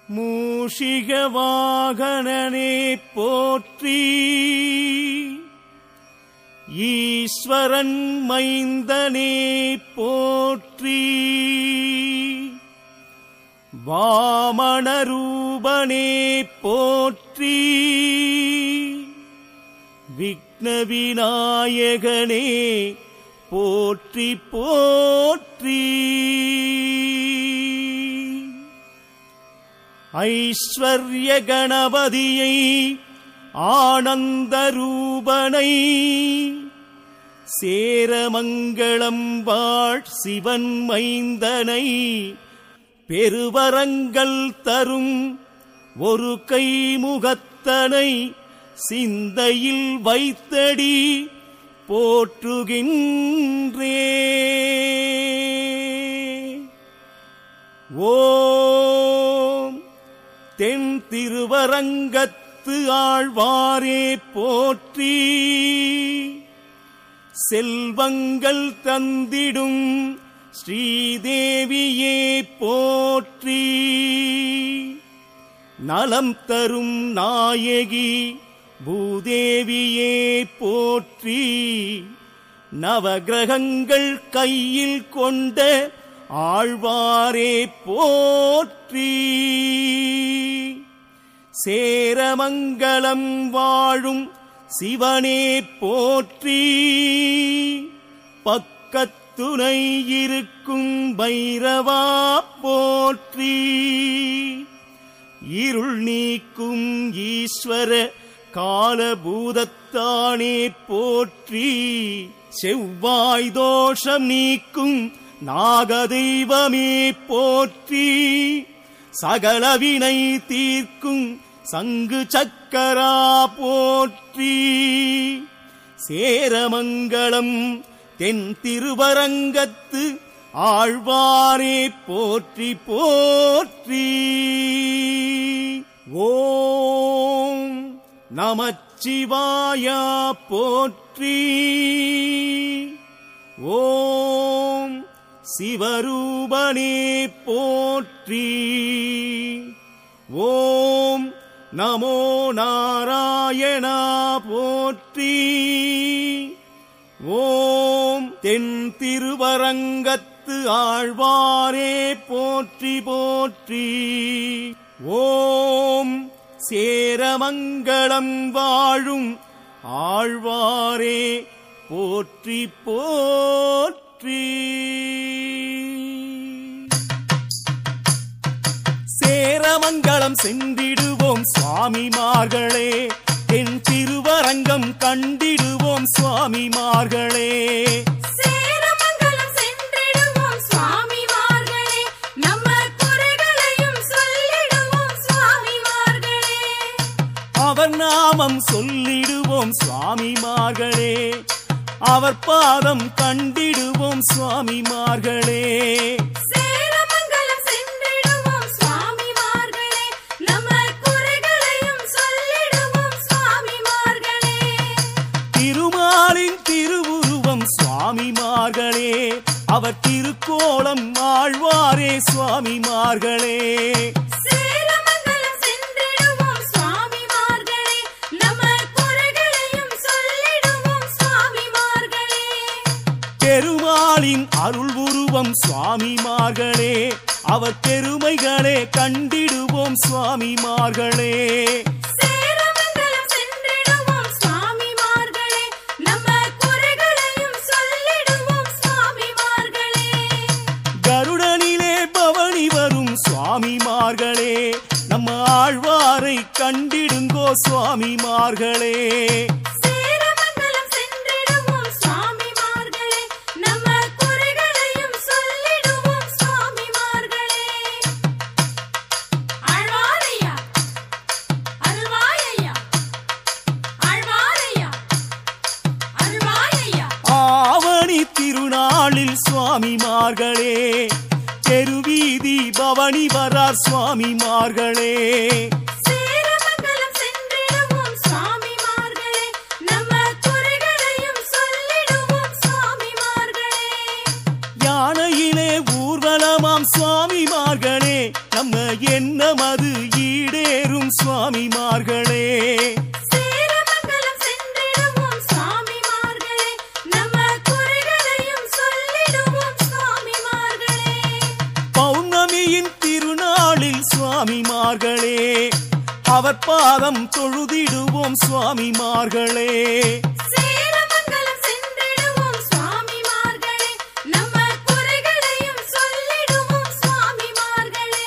மூஷிக வாகனனே போற்றி, ஈஸ்வரன் மைந்தனே போற்றி, வாமனரூபனே போற்றி, விக்ன விநாயகனே போற்றி போற்றி, ஐஸ்வர்ய கணபதியை ஆனந்த ரூபனை, சேரமங்களம் வாழ் சிவன் மைந்தனை, பெருவரங்கள் தரும் ஒரு கைமுகத்தனை, சிந்தையில் வைத்தடி போற்றுகின்றே. ஓம் தென் திருவரங்கத்து ஆழ்வாரே போற்றி, செல்வங்கள் தந்திடும் ஸ்ரீதேவியே போற்றி, நலம் தரும் நாயகி பூதேவியே போற்றி, நவகிரகங்கள் கையில் கொண்ட ஆழ்வாரே போற்றி, சேரமங்கலம் வாழும் சிவனே போற்றி, பக்கத்துணை இருக்கும் பைரவா போற்றி, இருள் நீக்கும் ஈஸ்வர காலபூதத்தானே போற்றி, செவ்வாய் தோஷம் நீக்கும் நாகதெய்வமே போற்றி, சகலவினை தீர்க்கும் சங்கு சக்கரா போற்றி, சேரமங்கலம் தென் திருவரங்கத்து ஆழ்வாரே போற்றி போற்றி. ஓம் நமச்சிவாய போற்றி, ஓம் சிவரூபனே போற்றி, ஓம் நமோ நாராயணா போற்றி, ஓம் தென் திருவரங்கத்து ஆழ்வாரே போற்றி போற்றி, ஓம் சேரமங்கலம் வாழும் ஆழ்வாரே போற்றி போற்றி. சேரமங்கலம் சென்றிடுவோம் சுவாமிமார்களே, தென் திருவரங்கம் கண்டிடுவோம் சுவாமிமார்களே, சேரமங்கலம் சென்றிடுவோம் சுவாமிமார்களே, நம்ம குறைகளையும் சொல்லிடுவோம் சுவாமிமார்களே, அவர் நாமம் சொல்லிடுவோம் சுவாமிமார்களே, அவர் பாதம் கண்டிடுவோம் சுவாமிமார்களே, சேரமங்கலம் சென்றிடுவோம் சுவாமிமார்களே, நம்ம குறைகளையும் சொல்லிடுவோம் சுவாமிமார்களே, திருமாலின் திருவுருவம் சுவாமிமார்களே, அவர் திருக்கோலம் ஆழ்வாரே சுவாமிமார்களே, சேரமங்கலம் சென்றிடுவோம் சுவாமிமார்களே, நம்ம குறைகளையும் சொல்லிடுவோம் சுவாமிமார்களே, பெருமாளின் அருள் உருவம் சுவாமிமார்களே, அவர் பெருமைகளே கண்டிடுவோம் சுவாமிமார்களே, சேரமங்கலம் சென்றிடுவோம் சுவாமிமார்களே, நம்ம குறைகளையும் சொல்லிடுவோம் சுவாமிமார்களே, கருடனிலே பவனி வரும் சுவாமிமார்களே, நம்ம ஆழ்வாரை கண்டிடுங்கோ சுவாமிமார்களே, சேரமங்கலம் சென்றிடுவோம் சுவாமிமார்களே, நம்ம குறைகளையும் சொல்லிடுவோம் சுவாமிமார்களே, ஆழ்வாரையா அருள்வாயையா, ஆழ்வாரையா அருள்வாயையா, ஆவணி திருநாளில் சுவாமிமார்களே, தெருவீதி பவனி வரார் சுவாமிமார்களே, சேரமங்கலம் சென்றிடுவோம் சுவாமிமார்களே, நம்ம குறைகளையும் சொல்லிடுவோம் சுவாமிமார்களே, யானையிலே ஊர்வலமாம் சுவாமிமார்களே, நம்ம எண்ணமது ஈடேறும் சுவாமிமார்களே. சேரமங்கலம் சென்றிடுவோம் சுவாமிமார்களே, நம்ம குறைகளையும் சொல்லிடுவோம் சுவாமிமார்களே. பௌர்ணமியின் திருநாளில் சுவாமிமார்களே, அவர் பாதம் தொழுதிடுவோம் சுவாமிமார்களே. சேரமங்கலம் சென்றிடுவோம் சுவாமிமார்களே, நம்ம குறைகளையும் சொல்லிடுவோம் சுவாமிமார்களே.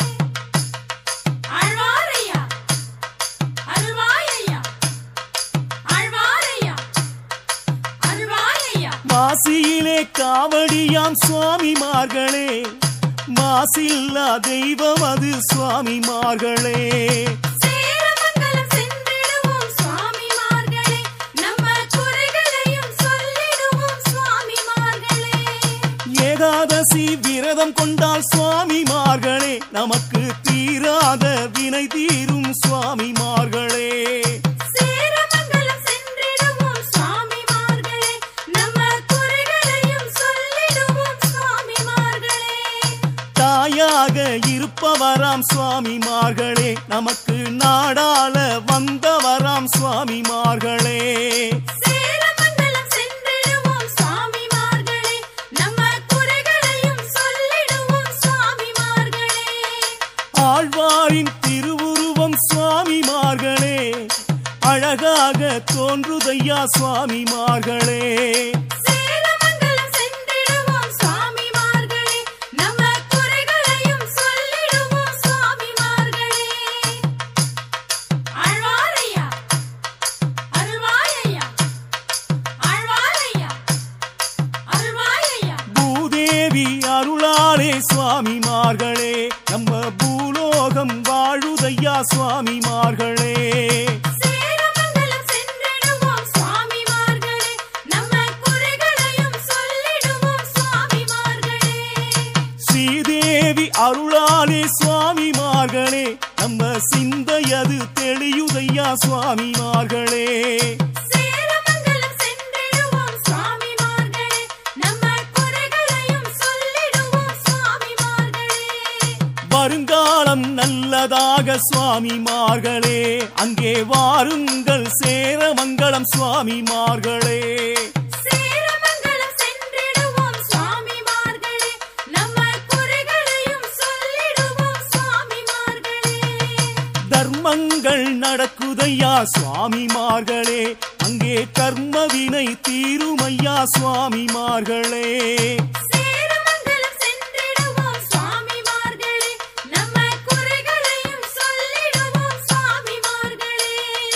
ஆழ்வாரையா அருள்வாயையா, ஆழ்வாரையா அருள்வாயையா. மாசியிலே காவடியாம் சுவாமிமார்களே, மாசில்லா தெய்வம் அது சுவாமிமார்களே. சேரமங்கலம் சென்றிடுவோம் சுவாமிமார்களே, நம்ம குறைகளையும் சொல்லிடுவோம் சுவாமிமார்களே. ஏகாதசி விரதம் கொண்டால் சுவாமிமார்களே, நமக்கு தீராத வினை தீரும் சுவாமிமார்களே. சேரமங்கலம் சென்றிடுவோம் சுவாமிமார்களே, நம்ம குறைகளையும் சொல்லிடுவோம் சுவாமிமார்களே. தாயாக இருப்பவராம் சுவாமிமார்களே, நமக்கு நாடாள வந்தவராம் சுவாமிமார்களே. சேரமங்கலம் சென்றிடுவோம் சுவாமிமார்களே, நம்ம குறைகளையும் சொல்லிடுவோம் சுவாமிமார்களே. ஆழ்வாரின் திருவுருவம் சுவாமிமார்களே, அழகாக தோன்றுதையா சுவாமிமார்களே. சேரமங்கலம் சென்றிடுவோம் சுவாமிமார்களே, நம்ம குறைகளையும் சொல்லிடுவோம் சுவாமிமார்களே. ஆழ்வாரையா அருள்வாயையா, ஆழ்வாரையா அருள்வாயையா. பூதேவி அருளாளே சுவாமிமார்களே, நம்ம பூலோகம் வாழுதையா சுவாமிமார்களே. சேரமங்கலம் சென்றிடுவோம் சுவாமிமார்களே, நம்ம குறைகளையும் சொல்லிடுவோம் சுவாமிமார்களே. ஸ்ரீதேவி அருளாளே சுவாமிமார்களே, நம்ம சிந்தையது தெளியுதையா சுவாமிமார்களே. சேரமங்கலம் சென்றிடுவோம் சுவாமிமார்களே, நம்ம குறைகளையும் சொல்லிடுவோம் சுவாமிமார்களே. வருங்காலம் நல்லதாக சுவாமிமார்களே, அங்கே வாருங்கள் சேரமங்கலம் சுவாமிமார்களே. சேரமங்கலம் சென்றிடுவோம் சுவாமிமார்களே, நம்ம குறைகளையும் சொல்லிடுவோம் சுவாமிமார்களே. தர்மங்கள் நடக்குதையா சுவாமிமார்களே, அங்கே கர்மவினை தீருமையா சுவாமிமார்களே. சேரமங்கலம் சென்றிடுவோம் சுவாமிமார்களே, நம்ம குறைகளையும் சொல்லிடுவோம் சுவாமிமார்களே.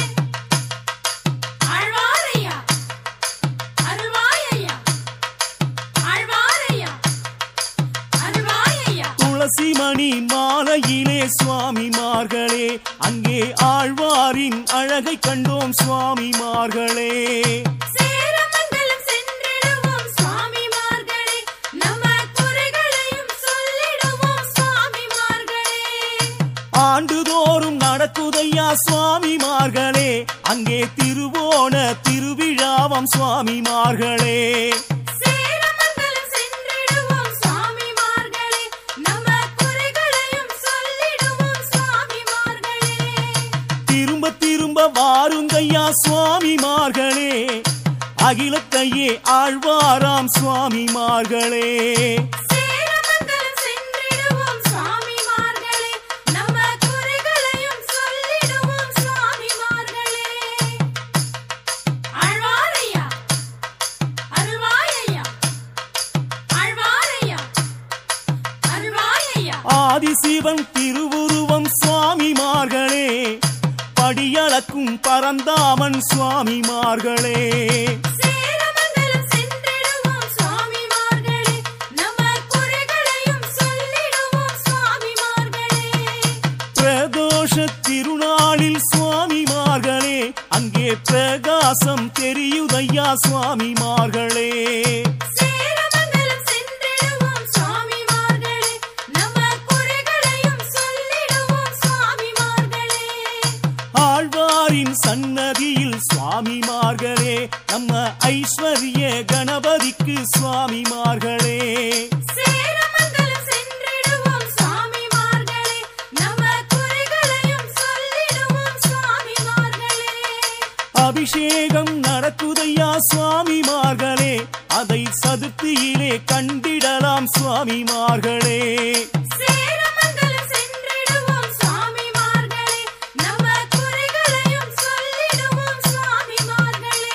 ஆழ்வாரையா அருள்வாயையா, ஆழ்வாரையா அருள்வாயையா. துளசிமணி மாலையிலே சுவாமிமார்களே, அங்கே ஆழ்வாரின் அழகை கண்டோம் சுவாமிமார்களே. சேரமங்கலம் சென்றிடுவோம் சுவாமிமார்களே, நம்ம குறைகளையும் சொல்லிடுவோம் சுவாமிமார்களே. ஆண்டுதோறும் நடக்குதையா சுவாமிமார்களே, அங்கே திருவோண திருவிழாவம் சுவாமிமார்களே. சேரமங்கலம் சென்றிடுவோம் சுவாமிமார்களே, நம்ம குறைகளையும் சொல்லிடுவோம் சுவாமிமார்களே. திரும்ப திரும்ப வாருங்கய்யா சுவாமிமார்களே, அகிலத்தையே ஆழ்வாராம் சுவாமிமார்களே. சேரமங்கலம் சென்றிடுவோம் சுவாமிமார்களே, நம்ம குறைகளையும் சொல்லிடுவோம் சுவாமிமார்களே. ஆழ்வாரையா அருள்வாயையா, ஆழ்வாரையா அருள்வாயையா. ஆதிசிவன் திருவுருவம் சுவாமிமார்களே, படியளக்கும் பரந்தாமன் சுவாமிமார்களே. சேரமங்கலம் சென்றிடுவோம் சுவாமிமார்களே, நம்ம குறைகளையும் சொல்லிடுவோம் சுவாமிமார்களே. பிரதோஷ திருநாளில் சுவாமிமார்களே, அங்கே பிரகாசம் தெரியுதையா சுவாமிமார்களே. சேரமங்கலம் சென்றிடுவோம் சுவாமிமார்களே, நம்ம குறைகளையும் சொல்லிடுவோம் சுவாமிமார்களே. ஆழ்வாரின் சன்னதியில் சுவாமிமார்களே, நம்ம ஐஸ்வர்ய கணபதிக்கு சுவாமிமார்களே. சேரமங்கலம் சென்றிடுவோம் சுவாமிமார்களே, அபிஷேகம் நடக்குதையா சுவாமிமார்களே, அதை சதுர்த்தியிலே கண்டிடலாம் சுவாமிமார்களே. சேரமங்கலம் சென்றிடுவோம் சுவாமிமார்களே, நம்ம குறைகளையும் சொல்லிடுவோம் சுவாமிமார்களே.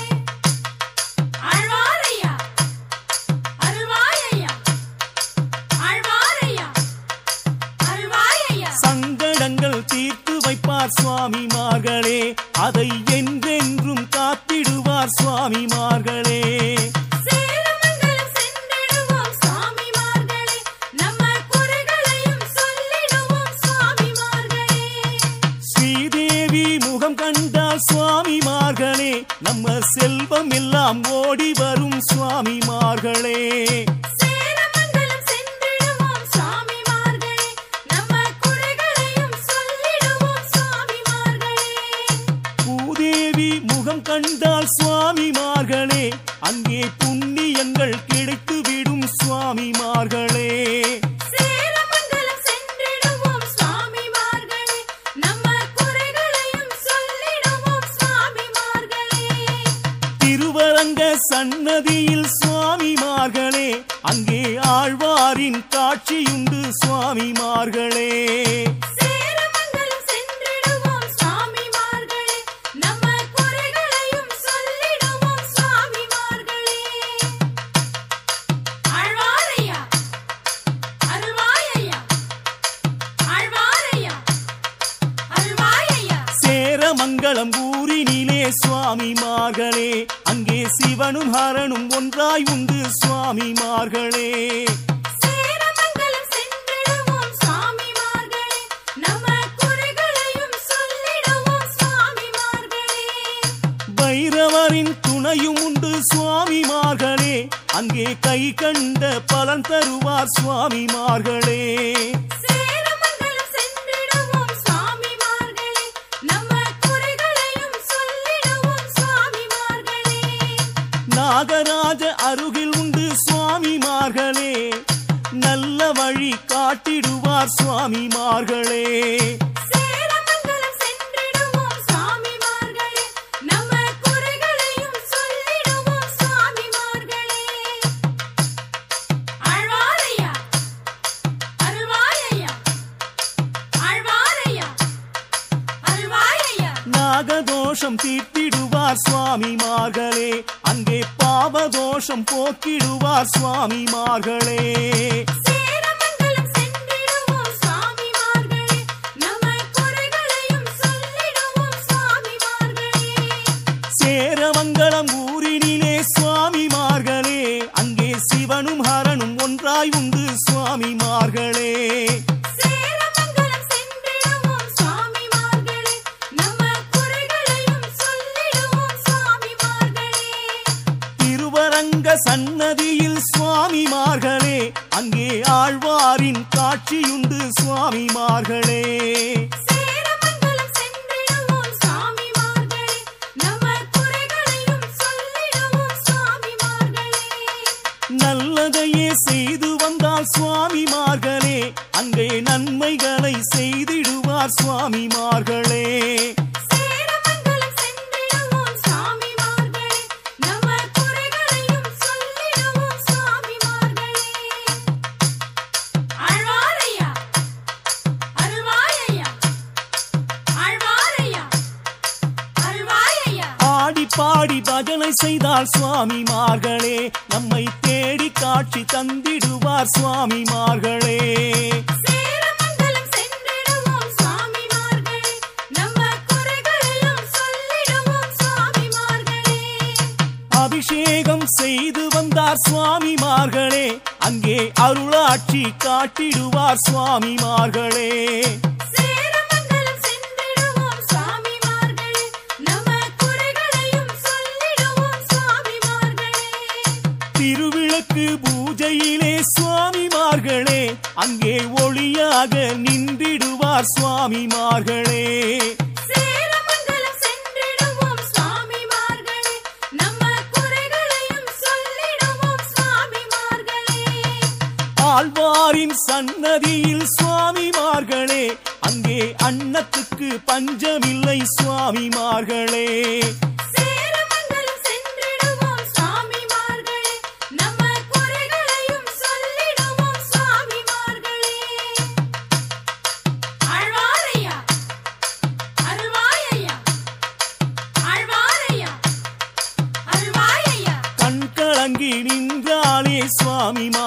ஆழ்வாரையா அருள்வாயையா, ஆழ்வாரையா அருள்வாயையா. சங்கடங்கள் தீர்த்து வைப்பார் சுவாமிமார்களே, அதை என்றென்றும் காத்திடுவார் சுவாமிமார்களே. சேரமங்கலம் சென்றிடுவோம் சுவாமிமார்களே, நம்ம குறைகளையும் சொல்லிடுவோம் சுவாமிமார்களே. ஸ்ரீதேவி முகம் கண்டால் சுவாமிமார்களே, நம்ம செல்வம் எல்லாம் ஓடி வரும் சுவாமிமார்களே. சேரமங்கலம் சென்றிடுவோம் சுவாமிமார்களே, நம்ம குறைகளையும் சொல்லிடுவோம் சுவாமிமார்களே. பூதேவி முகம் கண்டால் சுவாமிமார்களே, அங்கே புண்ணியங்கள் கிடைத்துவிடும் சுவாமிமார்களே. சேரமங்கலம் சென்றிடுவோம் சுவாமிமார்களே, நம்ம குறைகளையும் சொல்லிடுவோம் சுவாமிமார்களே. திருவரங்க சன்னதியில் சுவாமிமார்களே, அங்கே ஆழ்வாரின் காட்சியுண்டு சுவாமிமார்களே. சேரமங்கலம் சென்றிடுவோம் சுவாமிமார்களே, நம்ம குறைகளையும் சொல்லிடுவோம் சுவாமிமார்களே. ஆழ்வாரையா அருள்வாயையா, ஆழ்வாரையா அருள்வாயையா. சேரமங்கலம் ஊரினிலே சுவாமிமார்களே, அங்கே சிவனும் ஹரனும் ஒன்றாய் உண்டு சுவாமிமார்களே. சேரமங்கலம் சென்றிடுவோம் சுவாமிமார்களே, நம்ம குறைகளையும் சொல்லிடுவோம் சுவாமிமார்களே. பைரவரின் துணையும் உண்டு சுவாமிமார்களே, அங்கே கை கண்ட பலன் தருவார் சுவாமிமார்களே. சேரமங்கலம் சென்றிடுவோம் சுவாமிமார்களே, நம்ம குறைகளையும் சொல்லிடுவோம் சுவாமிமார்களே. நாகராஜ அருகில் உண்டு சுவாமிமார்களே, நல்ல வழி காட்டிடுவார் சுவாமிமார்களே. சேரமங்கலம் சென்றிடுவோம் சுவாமிமார்களே, நம்ம குறைகளையும் சொல்லிடுவோம் சுவாமிமார்களே. ஆழ்வாரையா அருள்வாயையா, ஆழ்வாரையா அருள்வாயையா. நாகதோஷம் தீர்த்திடுவார் சுவாமிமார்களே, அங்கே பாவதோஷம் போக்கிடுவார் சுவாமிமார்களே. சேரமங்கலம் சென்றிடுவோம் சுவாமிமார்களே, நம்ம குறைகளையும் சொல்லிடுவோம் சுவாமிமார்களே. சேரமங்கலம் ஊரினிலே சுவாமிமார்களே, அங்கே சிவனும் ஹரனும் ஒன்றாய் உண்டு சுவாமிமார்களே. சேரமங்கலம் சென்றிடுவோம் சுவாமிமார்களே, நம்ம குறைகளையும் சொல்லிடுவோம் சுவாமிமார்களே. திருவரங்க சன்னதியில் சுவாமிமார்களே, அங்கே ஆழ்வாரின் காட்சியுண்டு சுவாமிமார்களே. சேரமங்கலம் சென்றிடுவோம் சுவாமிமார்களே, நம்ம குறைகளையும் சொல்லிடுவோம் சுவாமிமார்களே. நல்லதையே செய்து வந்தால் சுவாமிமார்களே, அங்கே நன்மைகளை செய்திடுவார் சுவாமிமார்களே. சேரமங்கலம் சென்றிடுவோம் சுவாமிமார்களே, நம்ம குறைகளையும் சொல்லிடுவோம் சுவாமிமார்களே. ஆழ்வாரையா அருள்வாயையா, ஆழ்வாரையா அருள்வாயையா. ஆடி பாடி பஜனை செய்தால் சுவாமிமார்களே, நம்மை தேடி காட்சி தந்திடுவார் சுவாமிமார்களே. சேரமங்கலம் சென்றிடுவோம் சுவாமிமார்களே, நம்ம குறைகளையும் சொல்லிடுவோம் சுவாமிமார்களே. அபிஷேகம் செய்து வந்தார் சுவாமிமார்களே, அங்கே அருளாட்சி காட்டிடுவார் சுவாமிமார்களே. சேரமங்கலம் சென்றிடுவோம் சுவாமிமார்களே, நம்ம குறைகளையும் சொல்லிடுவோம் சுவாமிமார்களே. திருவிளக்கு பூஜையிலே சுவாமிமார்களே, அங்கே ஒளியாக நின்றிடுவார் சுவாமிமார்களே. சேரமங்கலம் சென்றிடுவோம் சுவாமிமார்களே, நம்ம குறைகளையும் சொல்லிடுவோம் சுவாமிமார்களே. ஆழ்வாரின் சன்னதியில் சுவாமிமார்களே, அங்கே அன்னத்துக்கு பஞ்சமில்லை சுவாமிமார்களே.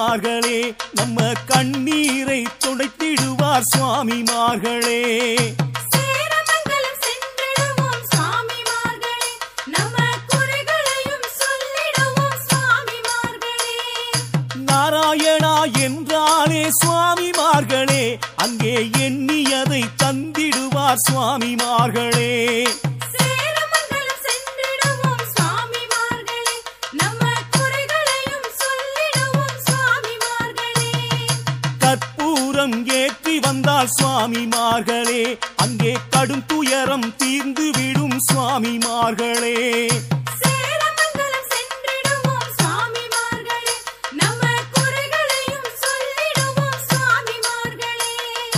சுவாமிமார்களே நம்ம கண்ணீரை துடைத்திடுவார் சுவாமிமார்களே. சேரமங்கலம் சென்றிடுவோம் சுவாமிமார்களே, நம்ம குறைகளையும் சொல்லிடுவோம் சுவாமிமார்களே. நாராயணா என்றாலே சுவாமிமார்களே அங்கே எண்ணியதை தந்திடுவார் சுவாமிமார்களே. சேரமங்கலம் சென்றிடுவோம் சுவாமிமார்களே, நம்ம குறைகளையும் சொல்லிடுவோம் சுவாமிமார்களே. கற்பூரம் ஏற்றி வந்தால் சுவாமிமார்களே அங்கே கடும் துயரம் தீர்ந்து விடும் சுவாமிமார்களே. சேரமங்கலம் சென்றிடுவோம் சுவாமிமார்களே, நம்ம குறைகளையும் சொல்லிடுவோம் சுவாமிமார்களே.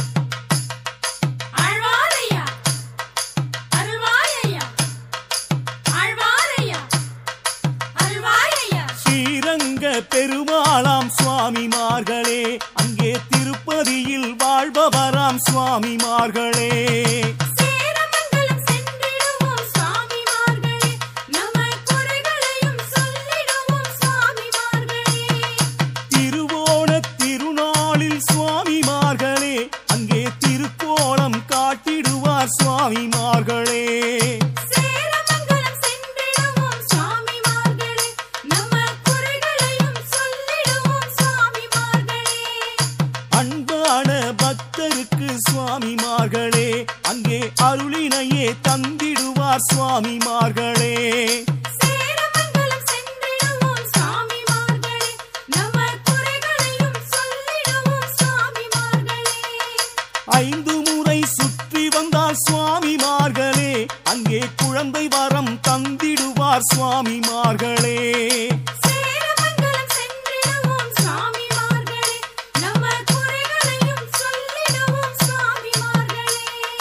ஆழ்வாரையா அருள்வாரையா, ஆழ்வாரையா அருள்வாரையா. ஸ்ரீரங்க பெருமாளாம் சுவாமிமார்களே அங்கே திருப்பதியில் வாழ்பவராம் சுவாமிமார்களே. சேரமங்கலம் சென்றிடுவோம் சுவாமிமார்களே, நம்ம குறைகளையும் சொல்லிடுவோம் சுவாமிமார்களே. திருவோணத் திருநாளில் சுவாமிமார்களே அங்கே திருக்கோலம் காட்டிடுவார் சுவாமிமார்களே. சேரமங்கலம் சென்றிடுவோம் சுவாமிமார்களே, நம்ம குறைகளையும் சொல்லிடுவோம் சுவாமிமார்களே. அன்பான பக்தருக்கு சுவாமிமார்களே அங்கே அருளினையே தந்திடுவார் சுவாமிமார்களே. சேரமங்கலம் சென்றிடுவோம் சுவாமிமார்களே, நம்ம குறைகளையும் சொல்லிடுவோம் சுவாமிமார்களே. 5 முறை சுற்றி வந்தால் சுவாமிமார்களே அங்கே குழந்தை வரம் தந்திடுவார் சுவாமிமார்களே. சேரமங்கலம் சென்றிடுவோம் சுவாமிமார்களே, நம்ம குறைகளையும் சொல்லிடுவோம் சுவாமிமார்களே.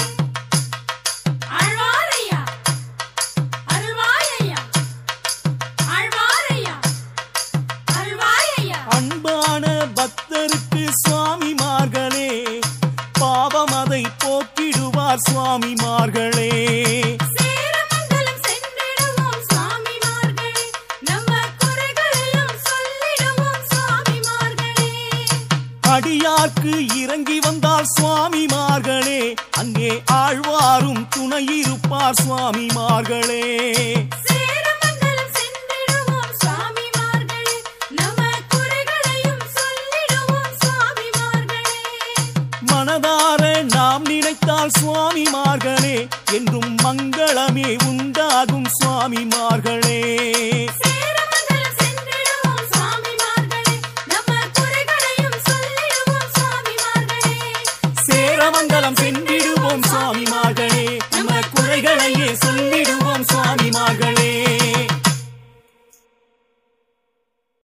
ஆழ்வாரையா அருள்வாரையா, ஆழ்வாரையா அருள்வாரையா. அன்பான பக்தருக்கு சுவாமிமார்களே பாவமதை போக்கிடுவார் சுவாமிமார்களே. சேரமங்கலம் சென்றிடுவோம் சுவாமிமார்களே, நம்ம குறைகளையும் சொல்லிடுவோம் சுவாமிமார்களே. அடியார்க்கு இறங்கி வந்தால் சுவாமிமார்களே அங்கே ஆழ்வாரும் துணையிருப்பார் சுவாமிமார்களே. சேரமங்கலம் சென்றிடுவோம் சுவாமிமார்களே, நம்ம குறைகளையும் சொல்லிடுவோம் சுவாமிமார்களே. மனதார நாம் நினைத்தால் சுவாமிமார்களே என்றும் மங்களமே உண்டாகும் சுவாமிமார்களே. சேரமங்கலம் சென்றிடுவோம் சுவாமிமார்களே, நம்ம குறைகளையும் சொல்லிடுவோம் சுவாமிமார்களே. சேரமங்கலம் சென்றிடுவோம் சுவாமிமார்களே நம்ம குறைகளையே சொல்லி